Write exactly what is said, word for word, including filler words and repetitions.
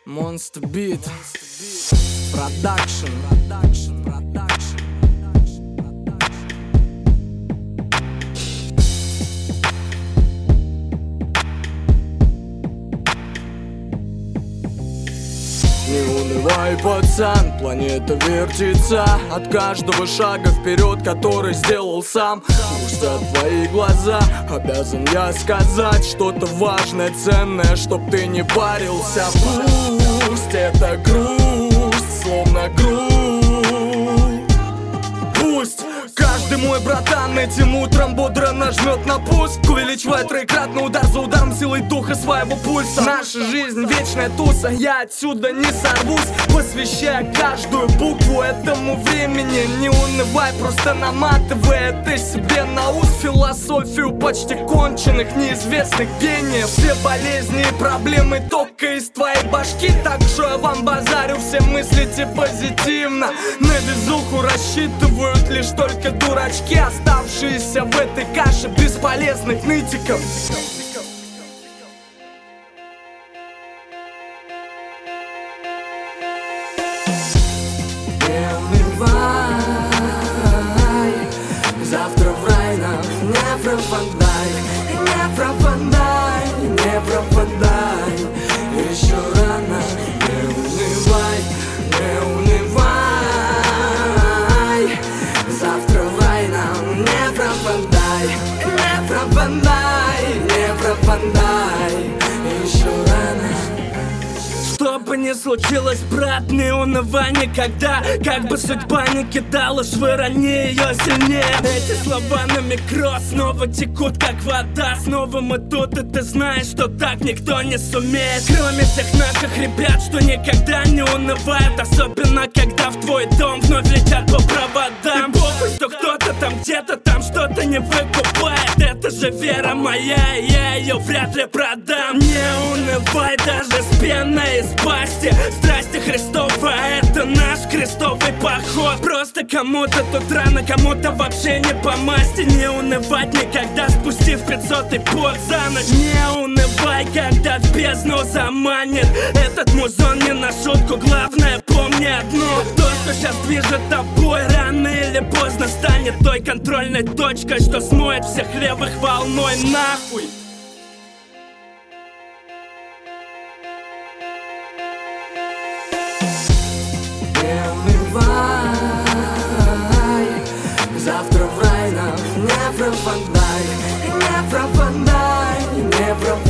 Monster Beat Production Production Production Не унывай, пацан, планета вертится от каждого шага вперед, который сделал сам. Грустят твои глаза, обязан я сказать что-то важное, ценное, чтоб ты не парился. Пусть это грусть, словно грусть. Пусть каждый мой братан этим утром бодро нажмет на пуск, увеличивая троекратный удар за ударом силой духа своего пульса. Наша жизнь вечная туса, я отсюда не сорвусь, посвящая каждую букву этому времени. Не унывай, просто наматывай это себе на ус философию почти конченых, неизвестных гениев. Все болезни и проблемы только из твоей башки, так что я вам базарю, все мыслите позитивно. На везуху рассчитывают лишь только дурачки, оставшиеся в этой каше бесполезных нытиков. Не унывай, завтра в рай нам не пропадай, не пропадай, не пропадай. Еще рано, не унывай, не унывай. Завтра в рай нам не пропадай, не пропадай, не пропадай. Еще рано. Что бы ни случилось, брат, не унывай никогда. Как бы судьба не кидала, швырни ее сильнее. Эти слова на микро снова текут, как вода. Снова мы тут, и ты знаешь, что так никто не сумеет. Кроме всех наших ребят, что никогда не унывают. Особенно, когда в твой дом вновь летят по проводам. И похуй, что кто-то там где-то там что-то не выкупает. Это же вера моя, я ее вряд ли продам. Не унывай даже с пеной из пасти. Страсти Христова, это наш крестовый поход. Просто кому-то тут рано, кому-то вообще не по масти. Не унывать никогда, спустив пятьсотый пот за ночь. Не унывай, когда в бездну заманит этот музон не на шутку. Главное, помни одно: то, что сейчас движет тобой, рано или поздно станет той контрольной точкой, что смоет всех левых волной нахуй. Не унывай, завтра в рай нам не пропадай, не пропадай, не пропадай.